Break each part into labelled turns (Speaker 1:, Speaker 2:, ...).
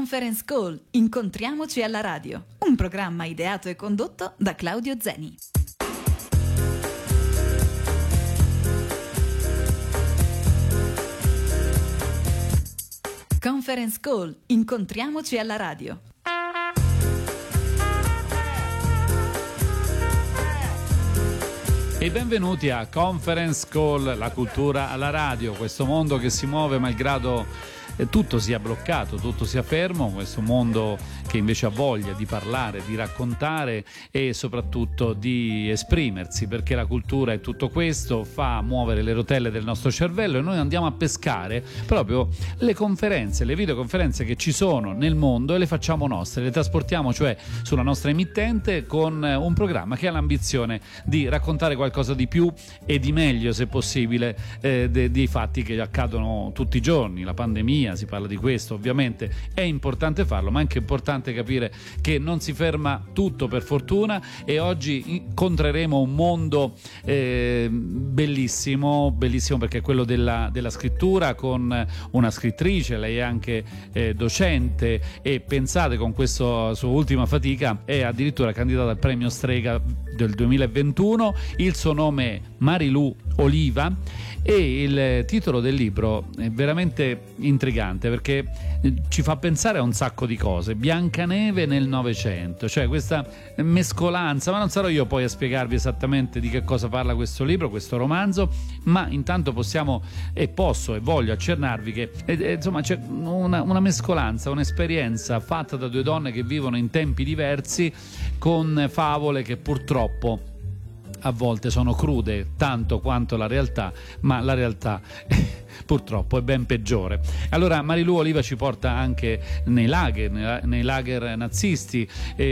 Speaker 1: Conference Call. Incontriamoci alla radio. Un programma ideato e condotto da Claudio Zeni. Conference Call. Incontriamoci alla radio.
Speaker 2: E benvenuti a Conference Call, la cultura alla radio, questo mondo che si muove malgrado tutto sia bloccato, tutto sia fermo, questo mondo che invece ha voglia di parlare, di raccontare e soprattutto di esprimersi, perché la cultura è tutto questo, fa muovere le rotelle del nostro cervello e noi andiamo a pescare proprio le conferenze, le videoconferenze che ci sono nel mondo e le facciamo nostre, le trasportiamo cioè sulla nostra emittente con un programma che ha l'ambizione di raccontare qualcosa di più e di meglio, se possibile, dei fatti che accadono tutti i giorni, la pandemia. Si parla di questo, ovviamente è importante farlo, ma è anche importante capire che non si ferma tutto, per fortuna, e oggi incontreremo un mondo bellissimo perché è quello della scrittura, con una scrittrice, lei è anche docente e pensate, con questa sua ultima fatica è addirittura candidata al premio Strega del 2021, il suo nome è Marilu Oliva e il titolo del libro è veramente intrigante perché ci fa pensare a un sacco di cose. Biancaneve nel Novecento, cioè questa mescolanza, ma non sarò io poi a spiegarvi esattamente di che cosa parla questo libro, questo romanzo, ma intanto possiamo e posso e voglio accennarvi che insomma c'è una mescolanza, un'esperienza fatta da due donne che vivono in tempi diversi, con favole che purtroppo a volte sono crude tanto quanto la realtà, ma la realtà purtroppo è ben peggiore. Allora Marilu Oliva ci porta anche nei lager nazisti,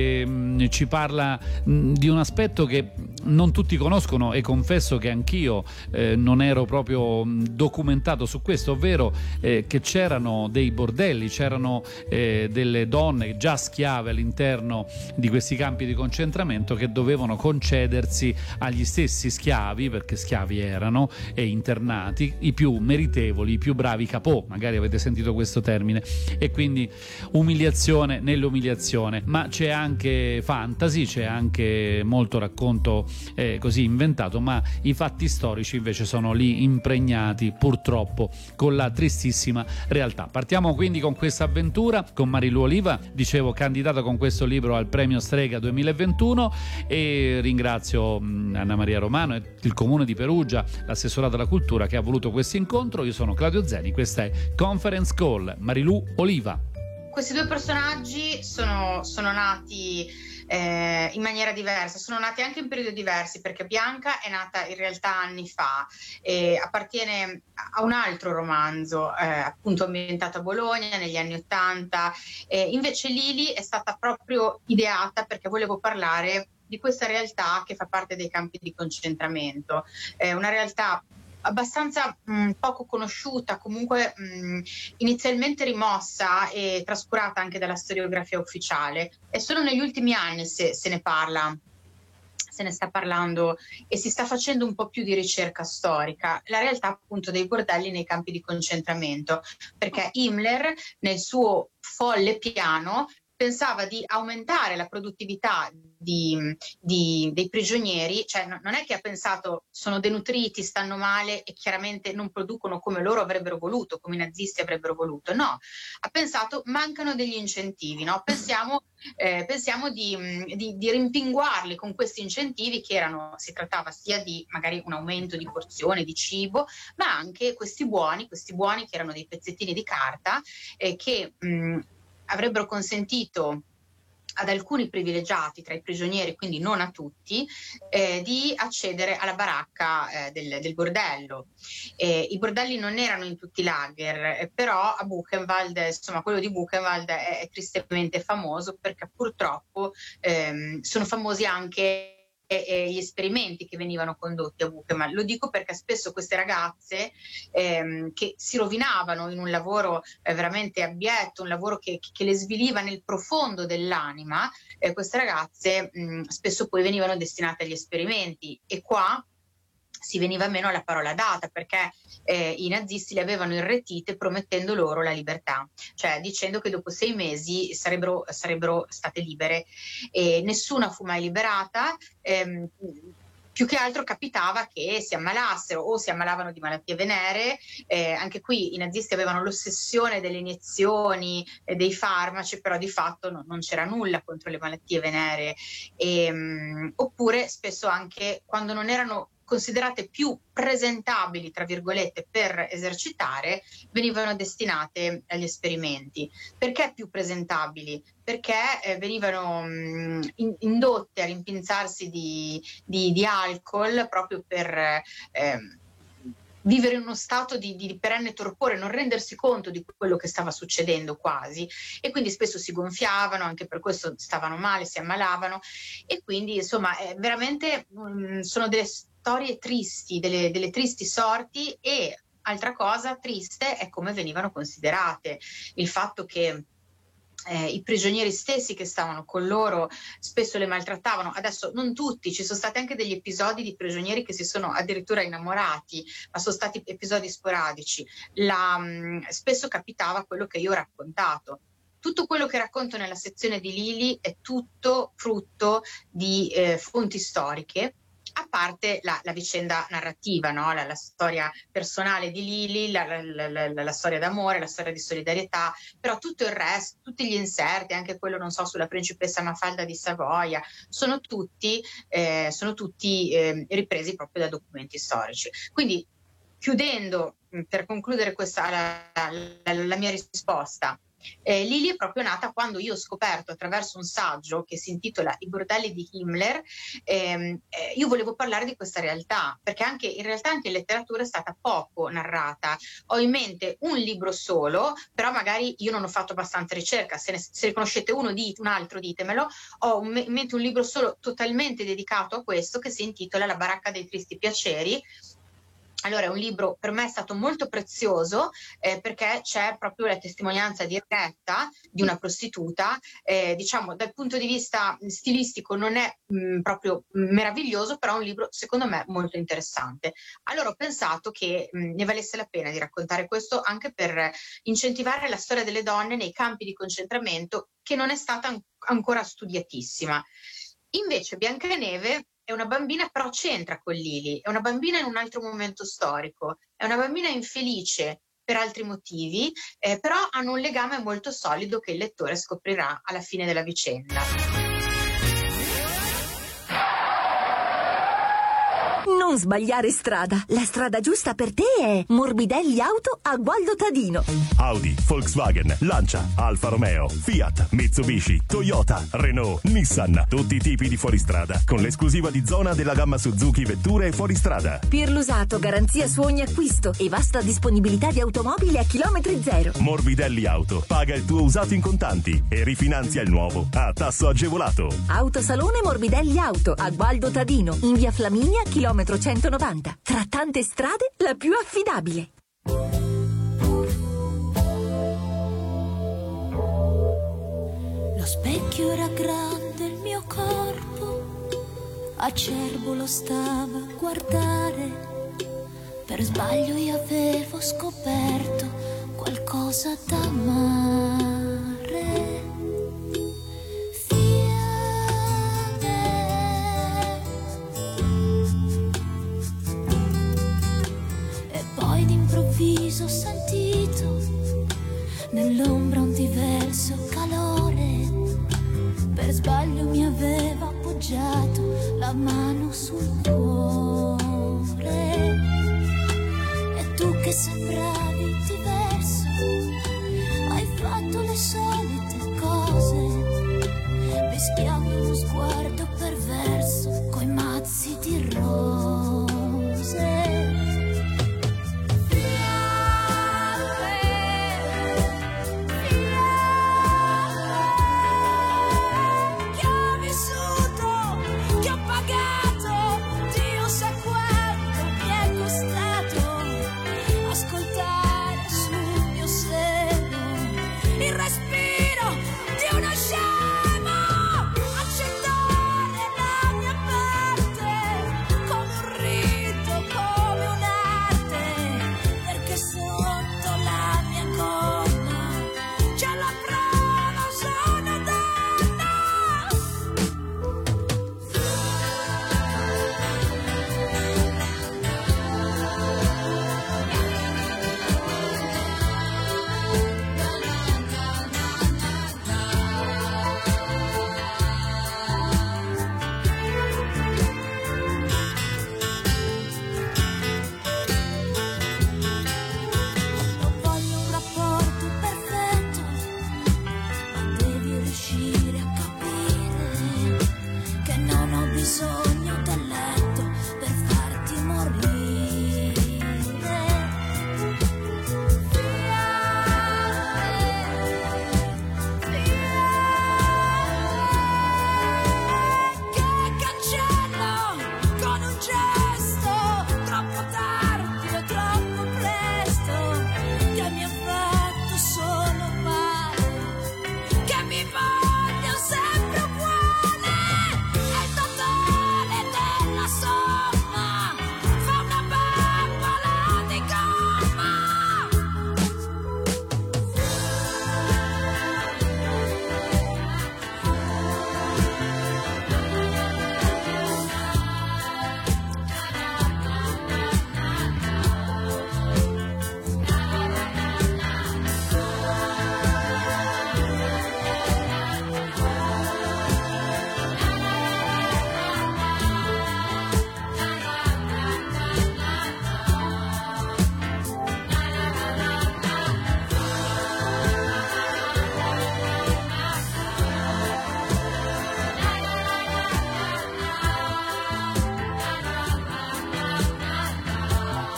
Speaker 2: ci parla di un aspetto che non tutti conoscono e confesso che anch'io non ero proprio documentato su questo, ovvero che c'erano dei bordelli, c'erano delle donne già schiave all'interno di questi campi di concentramento che dovevano concedersi agli stessi schiavi, perché schiavi erano, e internati, i più meritevoli, i più bravi capò, magari avete sentito questo termine, e quindi umiliazione nell'umiliazione. Ma c'è anche fantasy, c'è anche molto racconto così inventato, ma i fatti storici invece sono lì impregnati purtroppo con la tristissima realtà. Partiamo quindi con questa avventura con Marilu Oliva, dicevo candidata con questo libro al premio Strega 2021, e ringrazio Anna Maria Romano e il Comune di Perugia, l'assessorato alla cultura, che ha voluto questo incontro. Io sono Claudio Zeni, questa è Conference Call, Marilu Oliva.
Speaker 3: Questi due personaggi sono nati in maniera diversa, sono nati anche in periodi diversi, perché Bianca è nata in realtà anni fa e appartiene a un altro romanzo appunto ambientato a Bologna negli anni '80, invece Lili è stata proprio ideata perché volevo parlare di questa realtà che fa parte dei campi di concentramento, una realtà abbastanza poco conosciuta, comunque inizialmente rimossa e trascurata anche dalla storiografia ufficiale, e solo negli ultimi anni se ne parla, se ne sta parlando e si sta facendo un po' più di ricerca storica, la realtà appunto dei bordelli nei campi di concentramento, perché Himmler nel suo folle piano pensava di aumentare la produttività dei prigionieri, cioè non è che ha pensato sono denutriti, stanno male e chiaramente non producono come loro avrebbero voluto, come i nazisti avrebbero voluto, no, ha pensato mancano degli incentivi, no? Pensiamo di rimpinguarli con questi incentivi che si trattava sia di magari un aumento di porzione di cibo, ma anche questi buoni che erano dei pezzettini di carta che avrebbero consentito ad alcuni privilegiati tra i prigionieri, quindi non a tutti, di accedere alla baracca del bordello. I bordelli non erano in tutti i lager, però a Buchenwald, insomma quello di Buchenwald è tristemente famoso perché purtroppo sono famosi anche gli esperimenti che venivano condotti a Buchenwald. Lo dico perché spesso queste ragazze che si rovinavano in un lavoro veramente abietto, un lavoro che le sviliva nel profondo dell'anima, queste ragazze spesso poi venivano destinate agli esperimenti, e qua si veniva meno alla parola data, perché i nazisti le avevano irretite promettendo loro la libertà, cioè dicendo che dopo 6 mesi sarebbero state libere, e nessuna fu mai liberata. Più che altro capitava che si ammalassero o si ammalavano di malattie venere. Anche qui i nazisti avevano l'ossessione delle iniezioni e dei farmaci, però di fatto non c'era nulla contro le malattie venere. Oppure spesso anche quando non erano considerate più presentabili, tra virgolette, per esercitare, venivano destinate agli esperimenti. Perché più presentabili? Perché venivano indotte a rimpinzarsi di alcol proprio per vivere in uno stato di perenne torpore, non rendersi conto di quello che stava succedendo quasi, e quindi spesso si gonfiavano, anche per questo stavano male, si ammalavano, e quindi insomma veramente sono delle storie tristi, delle tristi sorti. E altra cosa triste è come venivano considerate, il fatto che i prigionieri stessi che stavano con loro spesso le maltrattavano. Adesso non tutti, ci sono stati anche degli episodi di prigionieri che si sono addirittura innamorati, ma sono stati episodi sporadici. Spesso capitava quello che io ho raccontato. Tutto quello che racconto nella sezione di Lili è tutto frutto di fonti storiche, a parte la vicenda narrativa, no? La storia personale di Lili, la storia d'amore, la storia di solidarietà, però tutto il resto, tutti gli inserti, anche quello, non so, sulla principessa Mafalda di Savoia, sono tutti ripresi proprio da documenti storici. Quindi, chiudendo, per concludere questa la mia risposta, Lili è proprio nata quando io ho scoperto, attraverso un saggio che si intitola I bordelli di Himmler, io volevo parlare di questa realtà, perché in realtà anche in letteratura è stata poco narrata. Ho in mente un libro solo, però magari io non ho fatto abbastanza ricerca. Se ne conoscete uno, un altro ditemelo. Ho in mente un libro solo totalmente dedicato a questo, che si intitola La baracca dei tristi piaceri. Allora, è un libro, per me è stato molto prezioso, perché c'è proprio la testimonianza diretta di una prostituta. Diciamo, dal punto di vista stilistico non è proprio meraviglioso, però è un libro secondo me molto interessante. Allora ho pensato che ne valesse la pena di raccontare questo, anche per incentivare la storia delle donne nei campi di concentramento, che non è stata ancora studiatissima. Invece Biancaneve è una bambina, però c'entra con Lili, è una bambina in un altro momento storico, è una bambina infelice per altri motivi, però hanno un legame molto solido che il lettore scoprirà alla fine della vicenda.
Speaker 4: Non sbagliare strada. La strada giusta per te è Morbidelli Auto a Gualdo Tadino.
Speaker 5: Audi, Volkswagen, Lancia, Alfa Romeo, Fiat, Mitsubishi, Toyota, Renault, Nissan. Tutti i tipi di fuoristrada, con l'esclusiva di zona della gamma Suzuki Vetture e fuoristrada.
Speaker 4: Per l'usato, garanzia su ogni acquisto e vasta disponibilità di automobili a chilometri zero.
Speaker 5: Morbidelli Auto. Paga il tuo usato in contanti e rifinanzia il nuovo a tasso agevolato.
Speaker 4: Autosalone Morbidelli Auto a Gualdo Tadino, in via Flaminia, chilometro 190. Tra tante strade, la più affidabile.
Speaker 6: Lo specchio era grande, il mio corpo acerbo lo stava a guardare. Per sbaglio io avevo scoperto qualcosa da amare. Ho sentito nell'ombra un diverso calore. Per sbaglio mi aveva appoggiato la mano sul cuore. E tu che sembravi diverso, hai fatto le solite cose, mischiando uno sguardo perverso coi mazzi di rose. Che ho vissuto, che ho pagato, Dio sa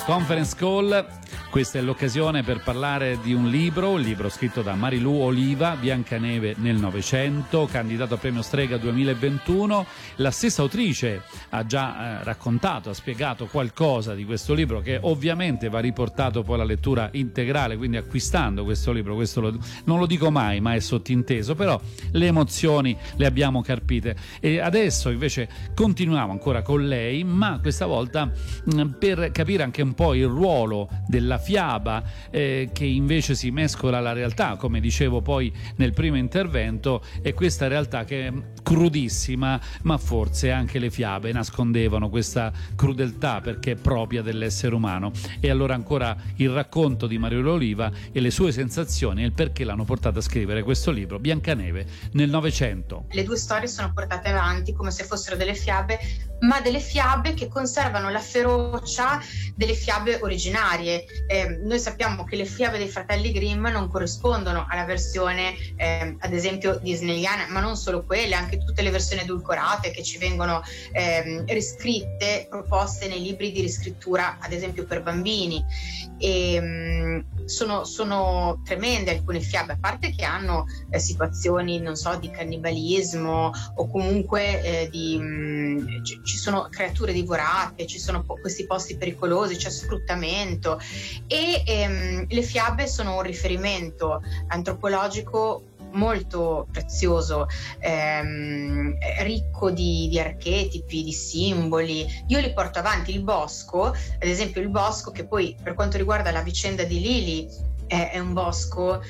Speaker 2: Conference Call, questa è l'occasione per parlare di un libro scritto da Marilu Oliva, Biancaneve nel Novecento, candidato a premio Strega 2021. La stessa autrice ha già raccontato, ha spiegato qualcosa di questo libro, che ovviamente va riportato poi alla lettura integrale, quindi acquistando questo libro, non lo dico mai, ma è sottinteso, però le emozioni le abbiamo carpite. E adesso invece continuiamo ancora con lei, ma questa volta per capire anche un po' il ruolo della fiaba che invece si mescola alla realtà, come dicevo poi nel primo intervento, e questa realtà che è crudissima, ma forse anche le fiabe nascondevano questa crudeltà perché è propria dell'essere umano. E allora ancora il racconto di Marilu Oliva e le sue sensazioni e il perché l'hanno portata a scrivere questo libro, Biancaneve nel Novecento.
Speaker 3: Le due storie sono portate avanti come se fossero delle fiabe, ma delle fiabe che conservano la ferocia delle fiabe originarie. Noi sappiamo che le fiabe dei fratelli Grimm non corrispondono alla versione ad esempio disneyana, ma non solo quelle, anche tutte le versioni edulcorate che ci vengono riscritte, proposte nei libri di riscrittura ad esempio per bambini. Sono tremende alcune fiabe, a parte che hanno situazioni, non so, di cannibalismo o comunque ci sono creature divorate, ci sono questi posti pericolosi, c'è sfruttamento, e le fiabe sono un riferimento antropologico molto prezioso, ricco di archetipi, di simboli. Io li porto avanti. Il bosco, ad esempio il bosco, che poi per quanto riguarda la vicenda di Lili è un bosco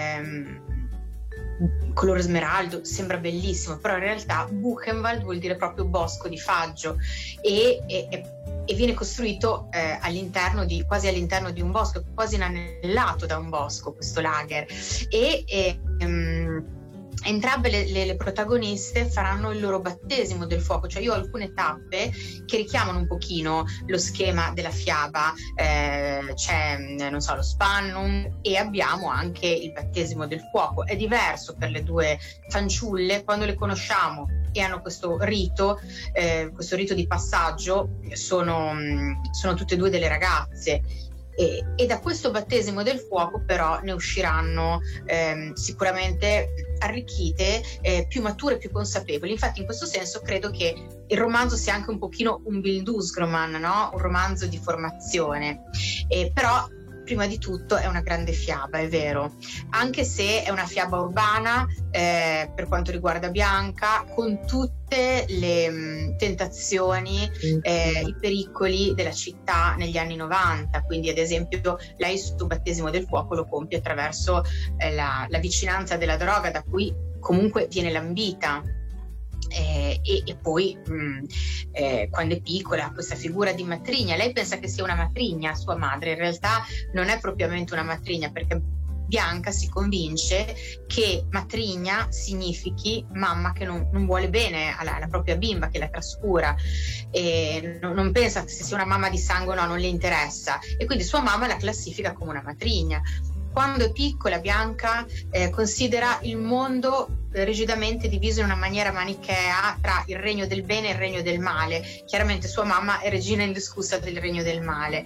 Speaker 3: colore smeraldo, sembra bellissimo, però in realtà Buchenwald vuol dire proprio bosco di faggio, e viene costruito quasi all'interno di un bosco, quasi inanellato da un bosco, questo lager. Entrambe le protagoniste faranno il loro battesimo del fuoco, cioè io ho alcune tappe che richiamano un pochino lo schema della fiaba, c'è non so, lo spannum, e abbiamo anche il battesimo del fuoco. È diverso per le due fanciulle, quando le conosciamo e hanno questo rito di passaggio, sono tutte e due delle ragazze. E da questo battesimo del fuoco però ne usciranno sicuramente arricchite, più mature, più consapevoli. Infatti in questo senso credo che il romanzo sia anche un pochino un Bildungsroman, no? Un romanzo di formazione, però prima di tutto è una grande fiaba, è vero, anche se è una fiaba urbana per quanto riguarda Bianca, con tutte le tentazioni, i pericoli della città negli anni 90. Quindi ad esempio lei il suo battesimo del fuoco lo compie attraverso la vicinanza della droga, da cui comunque viene lambita. E poi quando è piccola, questa figura di matrigna, lei pensa che sia una matrigna sua madre, in realtà non è propriamente una matrigna, perché Bianca si convince che matrigna significhi mamma che non vuole bene alla propria bimba, che la trascura, e non pensa che se sia una mamma di sangue, no, non le interessa, e quindi sua mamma la classifica come una matrigna. Quando è piccola Bianca considera il mondo rigidamente diviso in una maniera manichea tra il regno del bene e il regno del male. Chiaramente sua mamma è regina indiscussa del regno del male,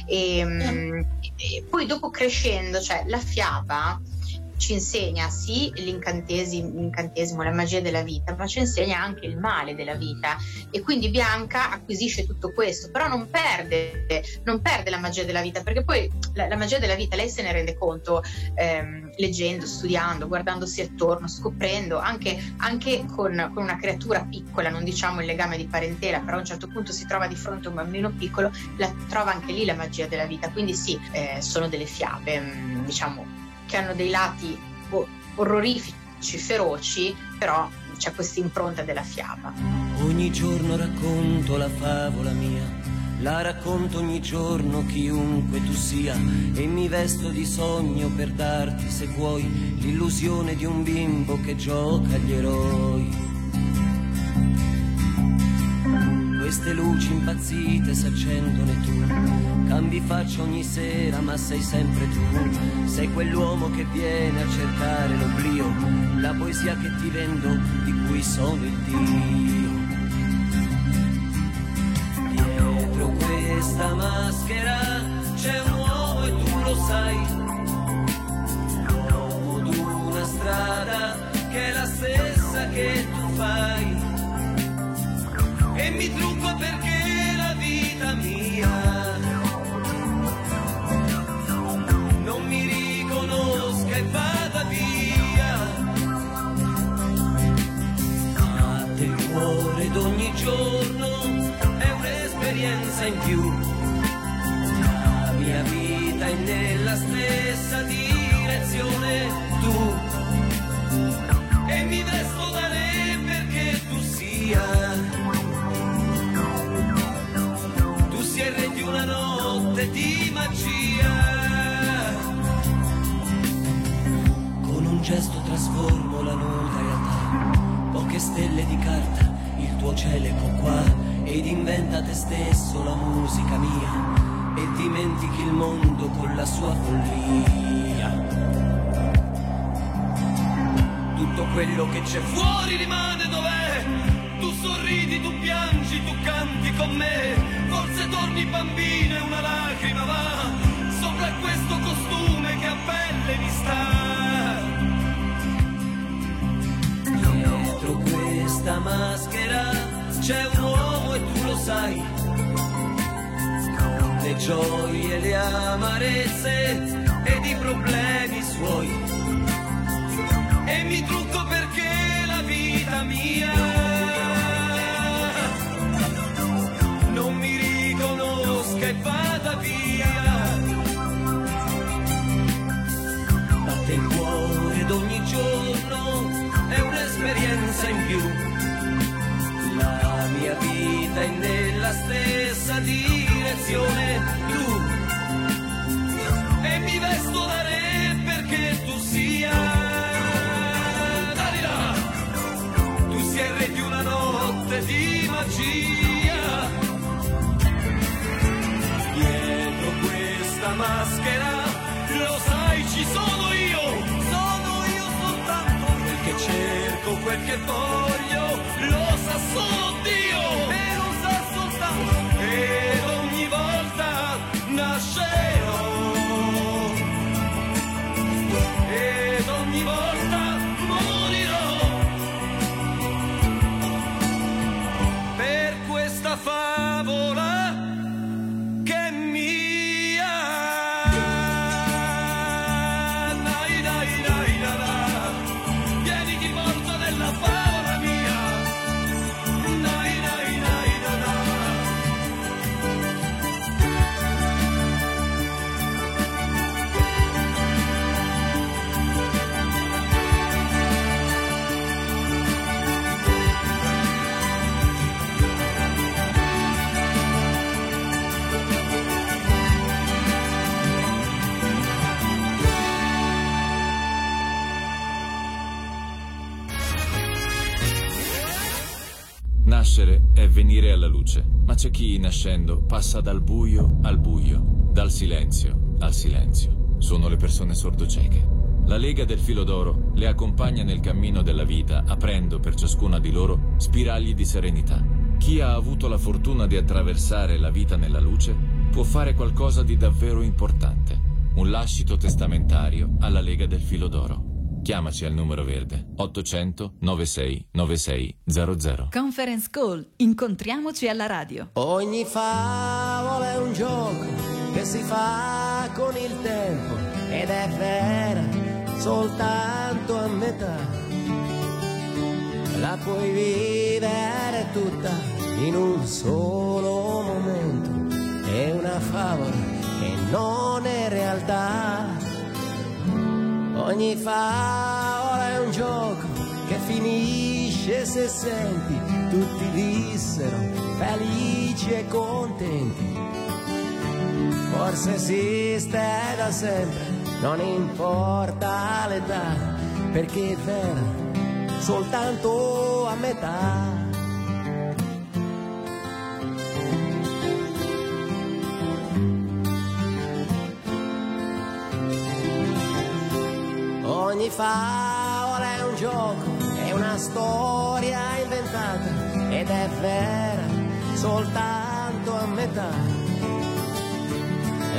Speaker 3: e poi dopo crescendo, cioè la fiaba ci insegna sì l'incantesimo, la magia della vita, ma ci insegna anche il male della vita, e quindi Bianca acquisisce tutto questo, però non perde la magia della vita, perché poi la magia della vita lei se ne rende conto leggendo, studiando, guardandosi attorno, scoprendo anche con una creatura piccola, non diciamo il legame di parentela, però a un certo punto si trova di fronte a un bambino piccolo, la trova anche lì la magia della vita. Quindi sì, sono delle fiabe diciamo che hanno dei lati orrorifici, feroci, però c'è questa impronta della fiaba.
Speaker 7: Ogni giorno racconto la favola mia, la racconto ogni giorno chiunque tu sia, e mi vesto di sogno per darti, se vuoi, l'illusione di un bimbo che gioca agli eroi. Queste luci impazzite s'accendono e tu cambi faccia ogni sera, ma sei sempre tu. Sei quell'uomo che viene a cercare l'oblio, la poesia che ti vendo, di cui sono il Dio. Dietro questa maschera c'è un uomo e tu lo sai, l'uomo d'una strada che è la stessa che tu fai, e mi trucco perché la vita mia non mi riconosca e vada via. Batte il cuore d'ogni giorno, è un'esperienza in più, la mia vita è nella stessa direzione tu, e mi vesto da re perché tu sia il re di una notte di magia. Con un gesto trasformo la nuda realtà, poche stelle di carta, il tuo cielo ecco qua, ed inventa te stesso la musica mia, e dimentichi il mondo con la sua follia. Tutto quello che c'è fuori rimane dov'è, tu sorridi, tu piangi, tu canti con me, forse torni bambino e una lacrima va sopra questo costume che a pelle mi sta. Dietro questa maschera c'è un uomo e tu lo sai, con le gioie, le amarezze ed i problemi suoi, e mi trucco perché la vita mia non mi riconosca e vada via. Batte il cuore d'ogni giorno, è un'esperienza in più, la mia vita è nella stessa direzione tu, e mi vesto da re perché tu sia tu sia il re di una notte di magia. Dietro questa maschera, lo sai, ci sono io soltanto, quel che cerco, quel che voglio, lo sa solo Dio, e lo sa soltanto, ed ogni volta nascerò, ed ogni volta morirò, per questa favola che è mia. Dai, dai, dai, da, da. Vieni di porta della favola mia. Dai, dai, dai, da, da.
Speaker 8: Nascere è venire alla luce, ma c'è chi nascendo passa dal buio al buio, dal silenzio al silenzio. Sono le persone sordocieche. La Lega del Filo d'Oro le accompagna nel cammino della vita, aprendo per ciascuna di loro spiragli di serenità. Chi ha avuto la fortuna di attraversare la vita nella luce può fare qualcosa di davvero importante. Un lascito testamentario alla Lega del Filo d'Oro. Chiamaci al numero verde 800 96 96 00.
Speaker 1: Conference Call. Incontriamoci alla radio.
Speaker 9: Ogni favola è un gioco che si fa con il tempo ed è vera soltanto a metà. La puoi vivere tutta in un solo momento. È una favola che non è realtà. Ogni favola è un gioco che finisce se senti tutti vissero felici e contenti. Forse esiste da sempre, non importa l'età, perché è vera soltanto a metà. Ogni favola è un gioco, è una storia inventata ed è vera soltanto a metà.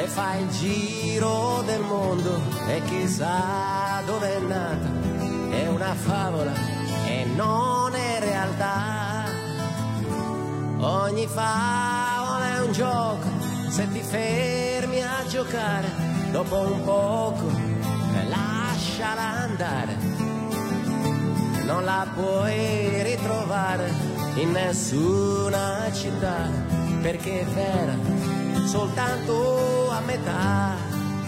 Speaker 9: fa il giro del mondo e chissà dove è nata. È una favola e non è realtà. Ogni favola è un gioco, se ti fermi a giocare, dopo un poco lasciala andare. Non la puoi ritrovare in nessuna città, perché è vera soltanto a metà.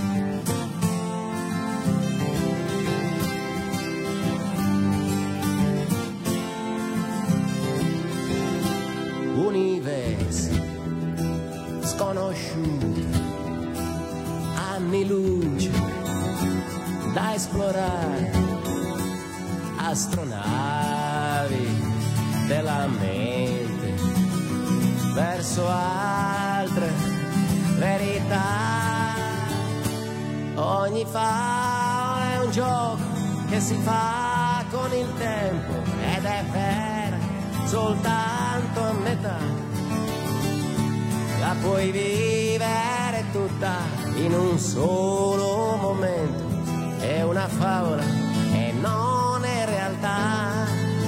Speaker 9: Universi sconosciuti, anni luce da esplorare, astronavi della mente verso altre verità. Ogni favola è un gioco che si fa con il tempo ed è vera soltanto a metà. La puoi vivere tutta in un solo momento. È una favola e non è realtà.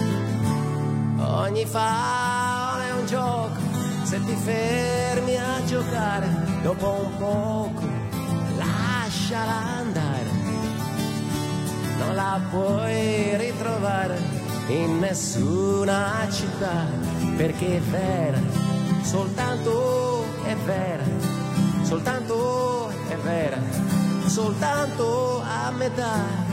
Speaker 9: Ogni favola è un gioco, se ti fermi a giocare, dopo un poco lasciala andare. Non la puoi ritrovare in nessuna città, perché è vera, soltanto è vera, soltanto è vera, soltanto a metà.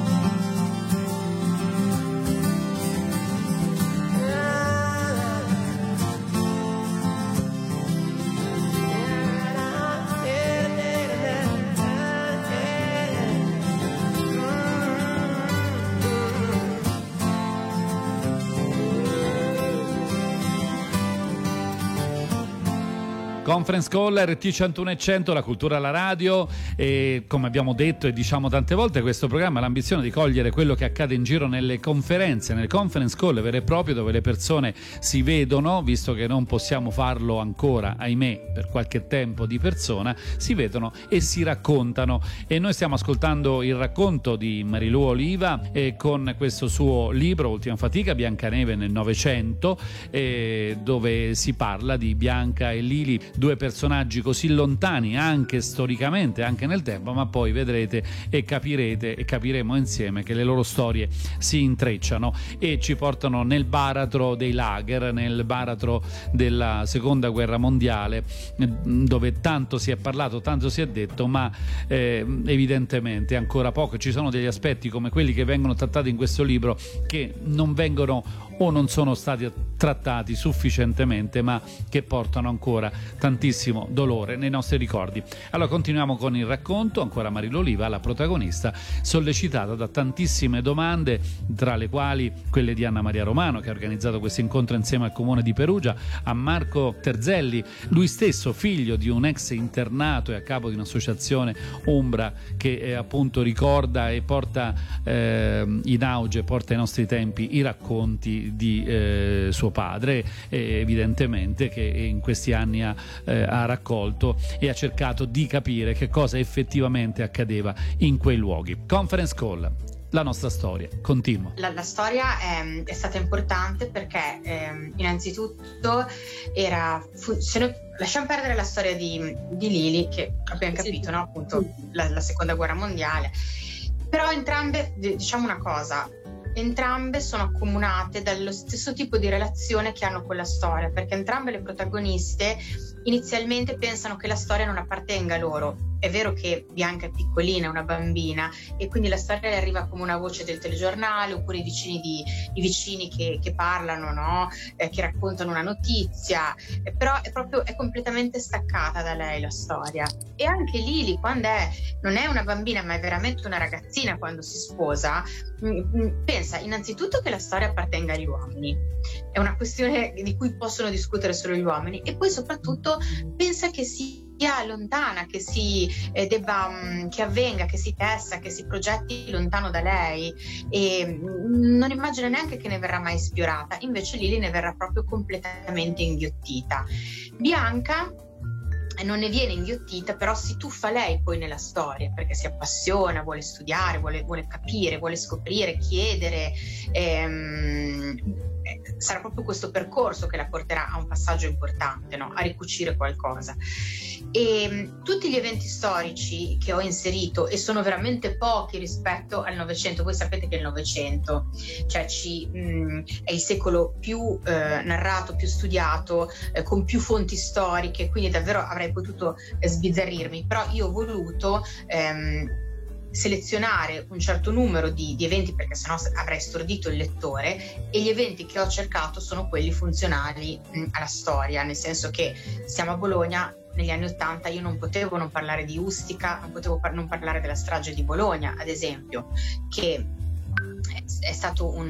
Speaker 2: Conference Call, RT 101 e 100, la cultura alla radio, e come abbiamo detto e diciamo tante volte, questo programma ha l'ambizione di cogliere quello che accade in giro nelle conferenze, nelle conference call vere e proprie, dove le persone si vedono, visto che non possiamo farlo ancora, ahimè, per qualche tempo di persona, si vedono e si raccontano. E noi stiamo ascoltando il racconto di Marilù Oliva con questo suo libro Ultima fatica, Biancaneve nel Novecento, dove si parla di Bianca e Lili, due personaggi così lontani anche storicamente, anche nel tempo, ma poi vedrete e capirete e capiremo insieme che le loro storie si intrecciano e ci portano nel baratro dei lager, nel baratro della seconda guerra mondiale, dove tanto si è parlato, tanto si è detto, ma evidentemente ancora poco. Ci sono degli aspetti come quelli che vengono trattati in questo libro che non vengono o non sono stati trattati sufficientemente, ma che portano ancora tantissimo dolore nei nostri ricordi. Allora continuiamo con il racconto, ancora Marilù Oliva, la protagonista, sollecitata da tantissime domande, tra le quali quelle di Anna Maria Romano, che ha organizzato questo incontro insieme al Comune di Perugia, a Marco Terzelli, lui stesso figlio di un ex internato e a capo di un'associazione Umbra che appunto ricorda e porta in auge, porta ai nostri tempi i racconti di suo padre, evidentemente, che in questi anni ha raccolto e ha cercato di capire che cosa effettivamente accadeva in quei luoghi. Conference Call, la nostra storia continua.
Speaker 3: La storia è stata importante perché innanzitutto lasciamo perdere la storia di Lili, che abbiamo capito, no? Appunto la seconda guerra mondiale, però entrambe, diciamo una cosa, entrambe sono accomunate dallo stesso tipo di relazione che hanno con la storia, perché entrambe le protagoniste inizialmente pensano che la storia non appartenga loro. È vero che Bianca è piccolina, è una bambina, e quindi la storia le arriva come una voce del telegiornale, oppure i vicini che parlano, no? Che raccontano una notizia, però è completamente staccata da lei la storia. E anche Lili, quando non è una bambina ma è veramente una ragazzina, quando si sposa, pensa innanzitutto che la storia appartenga agli uomini, è una questione di cui possono discutere solo gli uomini, e poi soprattutto pensa che sia lontana, che che avvenga, che si tessa, che si progetti lontano da lei, e non immagina neanche che ne verrà mai sfiorata. Invece Lili ne verrà proprio completamente inghiottita. Bianca non ne viene inghiottita, però si tuffa lei poi nella storia, perché si appassiona, vuole studiare, vuole capire, vuole scoprire, chiedere. Sarà proprio questo percorso che la porterà a un passaggio importante, no? A ricucire qualcosa. E tutti gli eventi storici che ho inserito, e sono veramente pochi rispetto al Novecento, voi sapete che il Novecento, cioè è il secolo più narrato, più studiato, con più fonti storiche, quindi davvero avrei potuto sbizzarrirmi, però io ho voluto selezionare un certo numero di eventi, perché sennò avrei stordito il lettore, e gli eventi che ho cercato sono quelli funzionali alla storia, nel senso che siamo a Bologna. Negli anni *80 io non potevo non parlare di Ustica, non potevo non parlare della strage di Bologna, ad esempio, che è stato un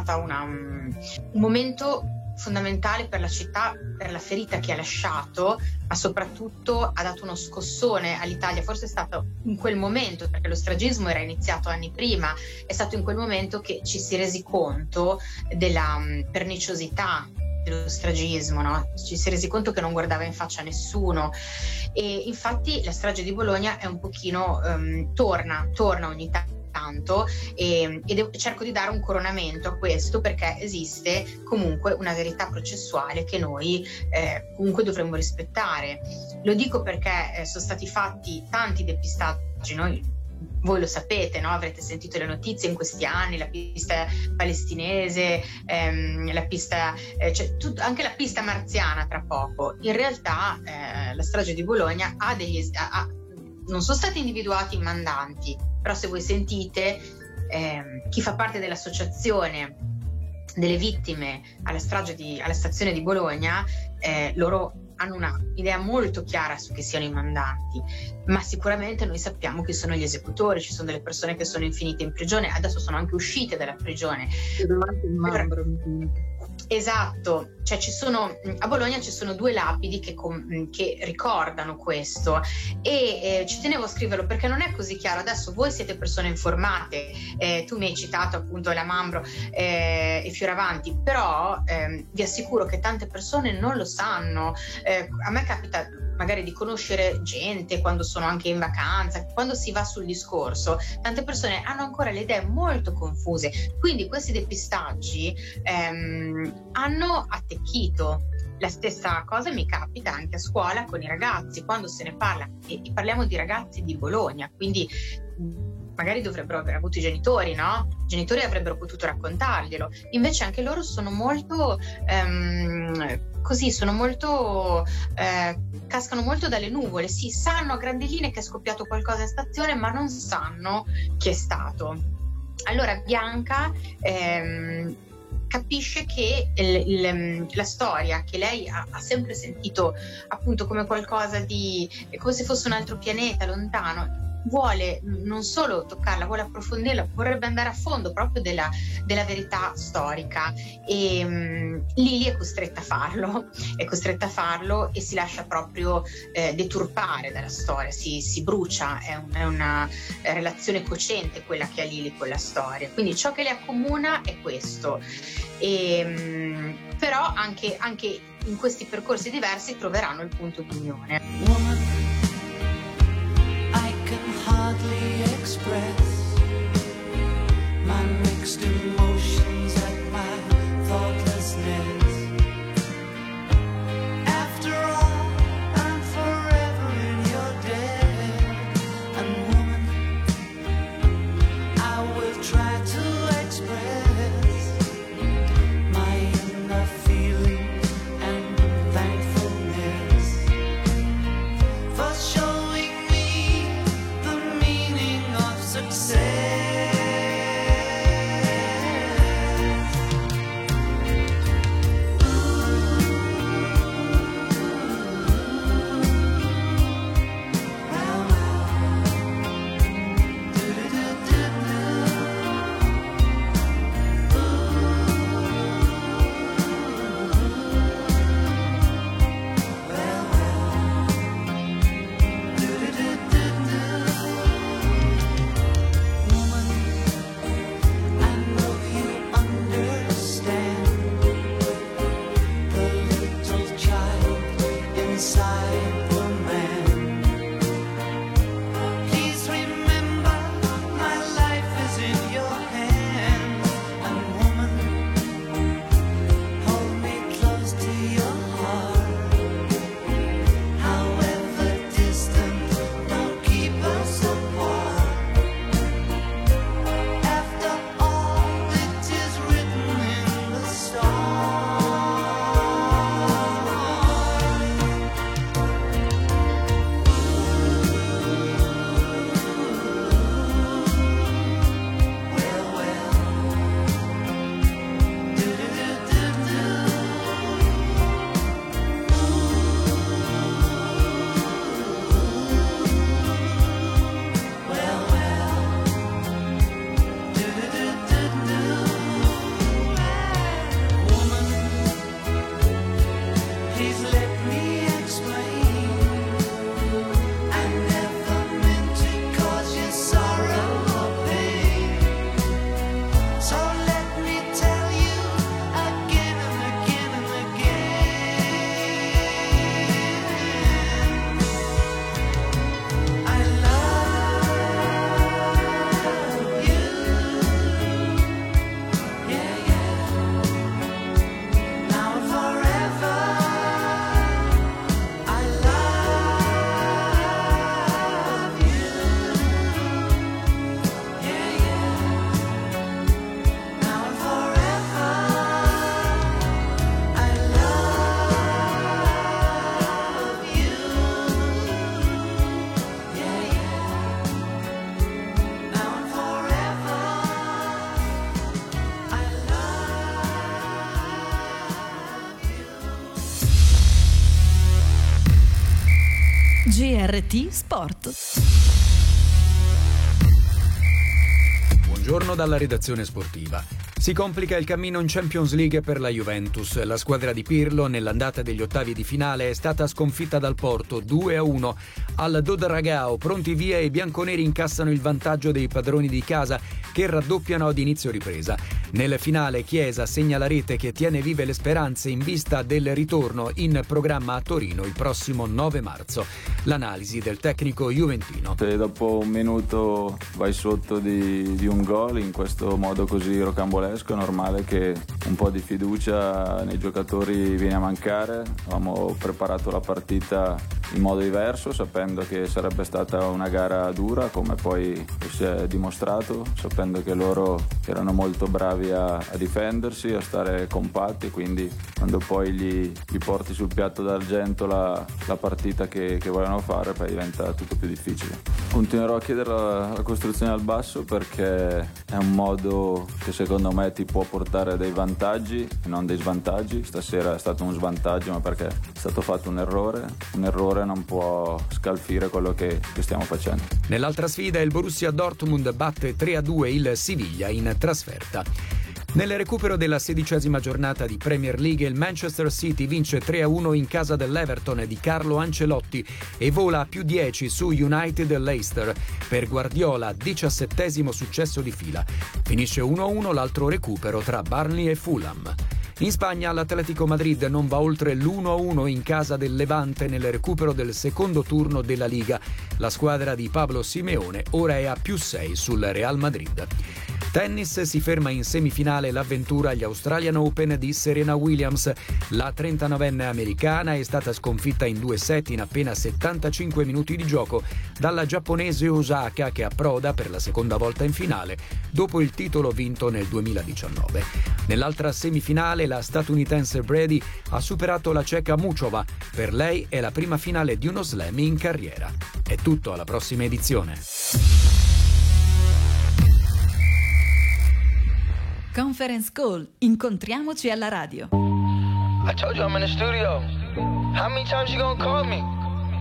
Speaker 3: momento fondamentale per la città, per la ferita che ha lasciato, ma soprattutto ha dato uno scossone all'Italia. Forse è stato in quel momento, perché lo stragismo era iniziato anni prima, è stato in quel momento che ci si è resi conto della perniciosità dello stragismo, no? Ci si è resi conto che non guardava in faccia a nessuno, e infatti la strage di Bologna è un pochino torna ogni tanto, e cerco di dare un coronamento a questo, perché esiste comunque una verità processuale che noi comunque dovremmo rispettare. Lo dico perché sono stati fatti tanti depistaggi, voi lo sapete, no? Avrete sentito le notizie in questi anni, la pista palestinese, la pista, anche la pista marziana tra poco. In realtà la strage di Bologna non sono stati individuati i mandanti, però se voi sentite chi fa parte dell'associazione delle vittime alla stazione di Bologna, loro hanno una idea molto chiara su chi siano i mandanti, ma sicuramente noi sappiamo chi sono gli esecutori. Ci sono delle persone che sono infinite in prigione, adesso sono anche uscite dalla prigione. Esatto, cioè a Bologna ci sono 2 lapidi che ricordano questo, e ci tenevo a scriverlo perché non è così chiaro. Adesso voi siete persone informate, tu mi hai citato appunto la Mambro e Fioravanti, però vi assicuro che tante persone non lo sanno. A me capita magari di conoscere gente quando sono anche in vacanza, quando si va sul discorso, tante persone hanno ancora le idee molto confuse, quindi questi depistaggi hanno attecchito. La stessa cosa mi capita anche a scuola con i ragazzi, quando se ne parla, e parliamo di ragazzi di Bologna, quindi magari dovrebbero aver avuto i genitori, no? I genitori avrebbero potuto raccontarglielo, invece anche loro sono molto cascano molto dalle nuvole. Sì, sanno a grandi linee che è scoppiato qualcosa in stazione, ma non sanno chi è stato. Allora Bianca capisce che la storia che lei ha sempre sentito appunto come qualcosa come se fosse un altro pianeta lontano, vuole non solo toccarla, vuole approfondirla, vorrebbe andare a fondo proprio della verità storica, e Lili è costretta a farlo e si lascia proprio deturpare dalla storia, si brucia. È una relazione cocente quella che ha Lili con la storia, quindi ciò che le accomuna è questo, però anche in questi percorsi diversi troveranno il punto di unione.
Speaker 10: Hardly express my mixed emotions at my thoughtlessness. After all, I'm forever in your debt. And woman, I will try to express my inner feeling and thankfulness for showing success.
Speaker 1: GRT Sport.
Speaker 11: Buongiorno dalla redazione sportiva. Si complica il cammino in Champions League per la Juventus. La squadra di Pirlo nell'andata degli ottavi di finale è stata sconfitta dal Porto 2-1. Al Dodragao, pronti via, i bianconeri incassano il vantaggio dei padroni di casa che raddoppiano ad inizio ripresa. Nel finale Chiesa segna la rete che tiene vive le speranze in vista del ritorno in programma a Torino il prossimo 9 marzo. L'analisi del tecnico juventino.
Speaker 12: Se dopo un minuto vai sotto di un gol in questo modo così rocambolesco, è normale che un po' di fiducia nei giocatori viene a mancare. Avevamo preparato la partita in modo diverso, sapendo che sarebbe stata una gara dura, come poi si è dimostrato, sapendo che loro erano molto bravi a difendersi, a stare compatti, quindi quando poi gli porti sul piatto d'argento la partita che vogliono fare, poi diventa tutto più difficile. Continuerò a chiedere la costruzione al basso perché è un modo che secondo me ti può portare dei vantaggi e non dei svantaggi. Stasera è stato un svantaggio, ma perché è stato fatto un errore non può scalfire quello che stiamo facendo.
Speaker 11: Nell'altra sfida il Borussia Dortmund batte 3-2 il Siviglia in trasferta. Nel recupero della 16ª giornata di Premier League il Manchester City vince 3-1 in casa dell'Everton di Carlo Ancelotti e vola a più 10 su United e Leicester. Per Guardiola 17° successo di fila. Finisce 1-1 l'altro recupero tra Burnley e Fulham. In Spagna l'Atletico Madrid non va oltre l'1-1 in casa del Levante nel recupero del secondo turno della Liga. La squadra di Pablo Simeone ora è a più 6 sul Real Madrid. Tennis, si ferma in semifinale l'avventura agli Australian Open di Serena Williams. La 39enne americana è stata sconfitta in 2 set in appena 75 minuti di gioco dalla giapponese Osaka, che approda per la seconda volta in finale dopo il titolo vinto nel 2019. Nell'altra semifinale la statunitense Brady ha superato la ceca Muchova. Per lei è la prima finale di uno slam in carriera. È tutto, alla prossima edizione.
Speaker 1: Conference Call. Incontriamoci alla radio.
Speaker 13: I told you I'm in the studio. How many times you gonna call me?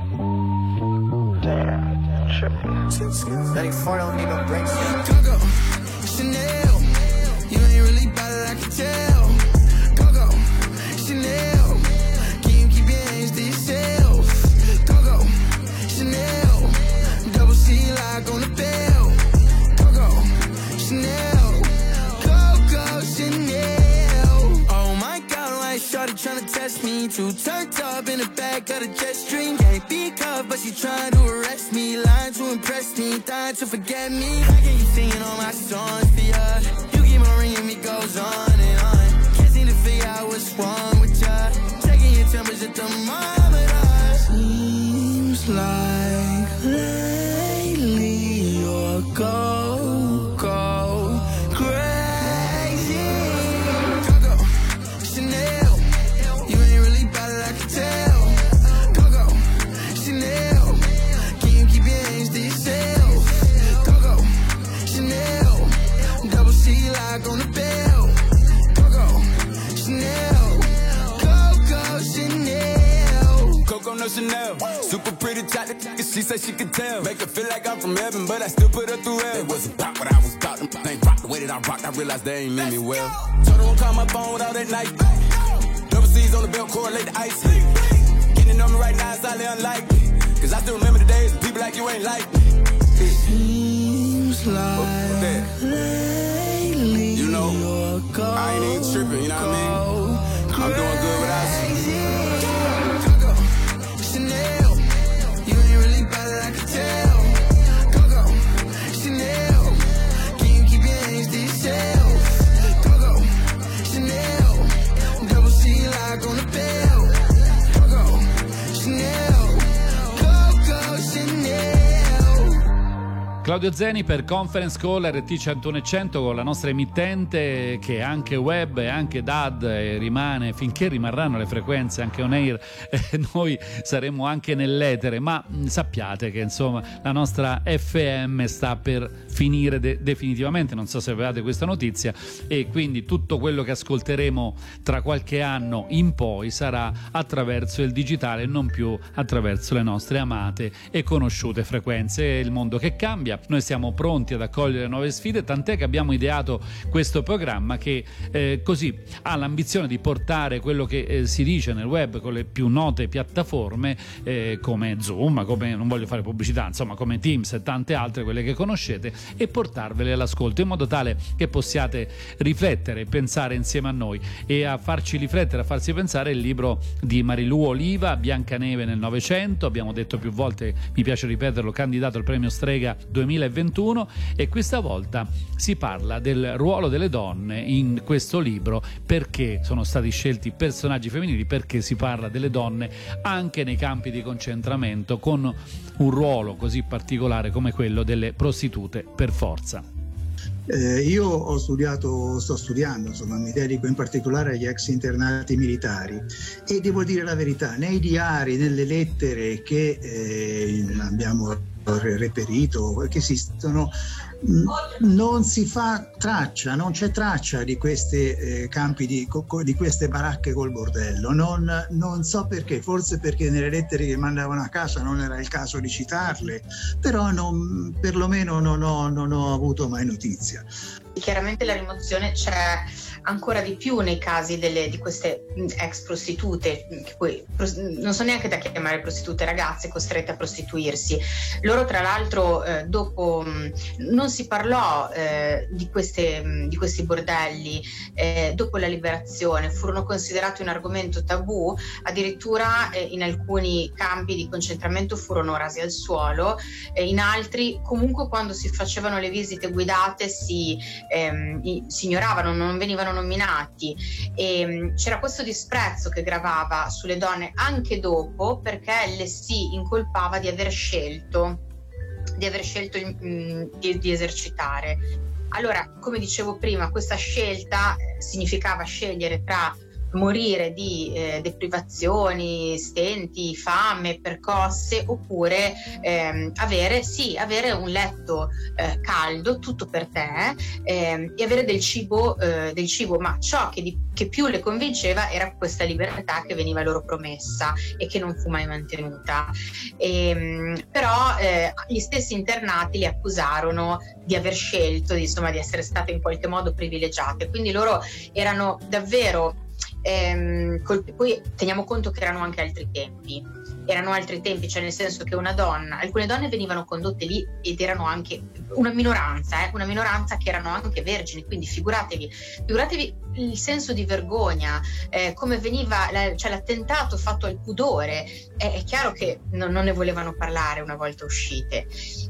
Speaker 13: Damn, tripping.
Speaker 10: Ready for don't need no breaks.
Speaker 13: Coco, Chanel. You ain't really bad it, I can tell. Coco, Chanel. Can you keep your hands to yourself? Coco, Chanel. Double C lock on the bell. Coco, Chanel. Chanel. Oh my God, like shorty tryna test me. Too turned up in the back of the jet stream. Can't be cuffed, but she trying to arrest me. Lying to impress me, dying to forget me. How can you singing all my songs for ya? You keep on ringing me, goes on and on. Can't seem to figure out what's wrong with ya. Checking your temperature thermometer. Seems like lately you're go, go, crazy. On the bell, Coco, Chanel, Coco, Chanel.
Speaker 14: Coco no Chanel, super pretty chocolate, she said she could tell. Make her feel like I'm from heaven, but I still put her through hell. They wasn't pop what I was taught, them ain't rock the way that I rocked, I realized they ain't mean me well. Told her won't call my phone without that night. Double C's on the belt, correlate the ice. Getting on me right now is highly unlikely, cause I still remember the days when people like you ain't like me.
Speaker 13: Seems like lately you know,
Speaker 14: I ain't even tripping, you know what I mean? I'm doing good without you.
Speaker 13: Coco, Chanel, you ain't really bad it, I can tell. Coco, Chanel, can you keep your hands to yourself? Coco, Chanel, double C lock on the bell. Coco, Chanel, Coco, Chanel.
Speaker 2: Claudio Zeni per Conference Call RT 101.100 con la nostra emittente che è anche web e anche DAD e rimane, finché rimarranno le frequenze anche on air, noi saremo anche nell'etere, ma sappiate che insomma la nostra FM sta per finire definitivamente, non so se avevate questa notizia, e quindi tutto quello che ascolteremo tra qualche anno in poi sarà attraverso il digitale e non più attraverso le nostre amate e conosciute frequenze. È il mondo che cambia, noi siamo pronti ad accogliere nuove sfide, tant'è che abbiamo ideato questo programma che così ha l'ambizione di portare quello che si dice nel web con le più note piattaforme come Zoom, come, non voglio fare pubblicità, insomma come Teams e tante altre, quelle che conoscete, e portarvele all'ascolto in modo tale che possiate riflettere e pensare insieme a noi. E a farci riflettere, a farsi pensare il libro di Marilù Oliva, Biancaneve nel Novecento, abbiamo detto più volte, mi piace ripeterlo, candidato al premio Strega 2021, e questa volta si parla del ruolo delle donne in questo libro, perché sono stati scelti personaggi femminili, perché si parla delle donne anche nei campi di concentramento con un ruolo così particolare come quello delle prostitute per forza.
Speaker 15: Io sto studiando, insomma, mi dedico in particolare agli ex internati militari, e devo dire la verità, nei diari, nelle lettere che abbiamo reperito, che esistono, non si fa traccia, non c'è traccia di questi campi di queste baracche col bordello. Non so perché, forse perché nelle lettere che mandavano a casa non era il caso di citarle, però perlomeno non ho avuto mai notizia.
Speaker 3: Chiaramente la rimozione c'è ancora di più nei casi di queste ex prostitute, che poi non so neanche da chiamare prostitute, ragazze costrette a prostituirsi. Loro tra l'altro dopo non si parlò di questi bordelli dopo la liberazione, furono considerati un argomento tabù, addirittura in alcuni campi di concentramento furono rasi al suolo, in altri comunque quando si facevano le visite guidate si ignoravano, non venivano nominati, e c'era questo disprezzo che gravava sulle donne anche dopo, perché le si incolpava di aver scelto di esercitare. Allora, come dicevo prima, questa scelta significava scegliere tra morire di deprivazioni, stenti, fame, percosse, oppure avere un letto caldo tutto per te, e avere del cibo, ma ciò che più le convinceva era questa libertà che veniva loro promessa e che non fu mai mantenuta. Però gli stessi internati le accusarono di aver scelto di essere state in qualche modo privilegiate, quindi loro erano davvero poi teniamo conto che erano altri tempi, cioè nel senso che alcune donne venivano condotte lì ed erano anche una minoranza che erano anche vergini, quindi figuratevi il senso di vergogna, come veniva l'attentato fatto al pudore. È chiaro che non ne volevano parlare una volta uscite.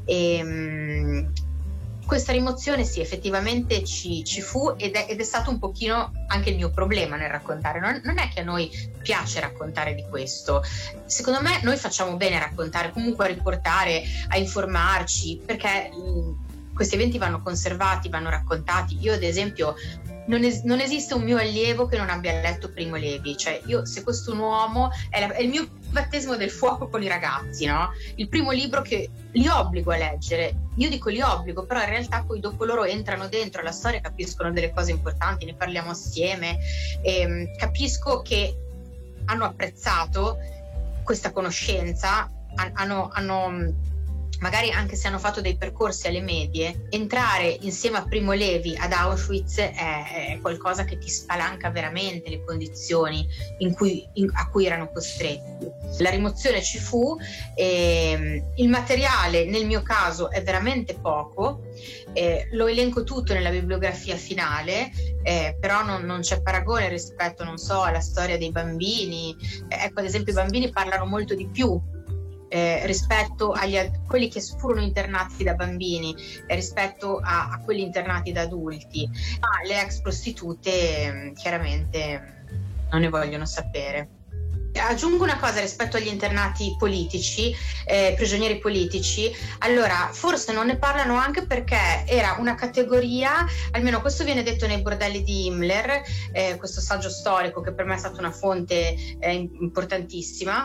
Speaker 3: Questa rimozione sì, effettivamente ci fu, ed è stato un pochino anche il mio problema nel raccontare. Non è che a noi piace raccontare di questo, secondo me noi facciamo bene a raccontare, comunque a riportare, a informarci, perché questi eventi vanno conservati, vanno raccontati. Io ad esempio non esiste un mio allievo che non abbia letto Primo Levi, cioè io, se questo è un uomo, è il mio battesimo del fuoco con i ragazzi, no? Il primo libro che li obbligo a leggere, io dico li obbligo, però in realtà poi dopo loro entrano dentro la storia, capiscono delle cose importanti, ne parliamo assieme, e capisco che hanno apprezzato questa conoscenza, hanno magari anche se hanno fatto dei percorsi alle medie, entrare insieme a Primo Levi ad Auschwitz è qualcosa che ti spalanca veramente le condizioni a cui erano costretti. La rimozione ci fu, il materiale nel mio caso è veramente poco, lo elenco tutto nella bibliografia finale, però non c'è paragone rispetto, non so, alla storia dei bambini. Ecco, ad esempio i bambini parlano molto di più rispetto a quelli che furono internati da bambini, rispetto a quelli internati da adulti. Ma le ex prostitute chiaramente non ne vogliono sapere. Aggiungo una cosa rispetto agli internati politici, prigionieri politici. Allora, forse non ne parlano anche perché era una categoria, almeno questo viene detto nei bordelli di Himmler, questo saggio storico che per me è stata una fonte importantissima.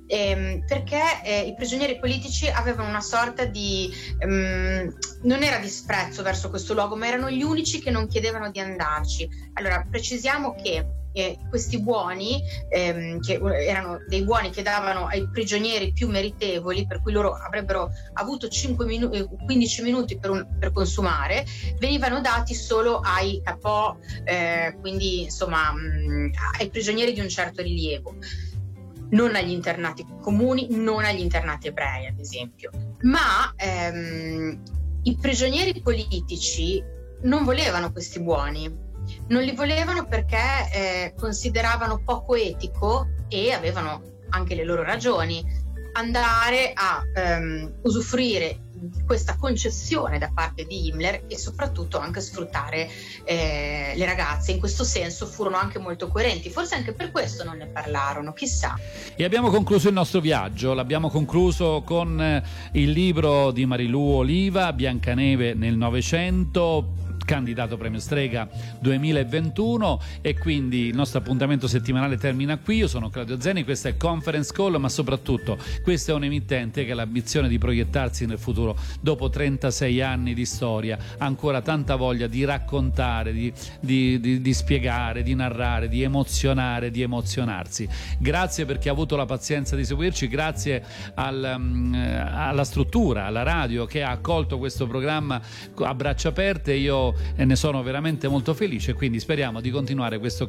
Speaker 3: perché i prigionieri politici avevano una sorta di non era disprezzo verso questo luogo, ma erano gli unici che non chiedevano di andarci. Allora precisiamo che questi buoni, che erano dei buoni che davano ai prigionieri più meritevoli, per cui loro avrebbero avuto 15 minuti per consumare, venivano dati solo ai capò, quindi insomma ai prigionieri di un certo rilievo, non agli internati comuni, non agli internati ebrei ad esempio. Ma i prigionieri politici non volevano questi buoni. Non li volevano perché consideravano poco etico, e avevano anche le loro ragioni, andare a usufruire questa concessione da parte di Himmler e soprattutto anche sfruttare le ragazze. In questo senso furono anche molto coerenti, forse anche per questo non ne parlarono, chissà.
Speaker 2: E abbiamo concluso il nostro viaggio, l'abbiamo concluso con il libro di Marilù Oliva, Biancaneve nel Novecento, candidato Premio Strega 2021, e quindi il nostro appuntamento settimanale termina qui. Io sono Claudio Zeni, questa è Conference Call, ma soprattutto questa è un'emittente che ha l'ambizione di proiettarsi nel futuro. Dopo 36 anni di storia, ancora tanta voglia di raccontare, di spiegare, di narrare, di emozionare, di emozionarsi. Grazie per chi ha avuto la pazienza di seguirci, grazie alla struttura, alla radio che ha accolto questo programma a braccia aperte. Io ne sono veramente molto felice, quindi speriamo di continuare questo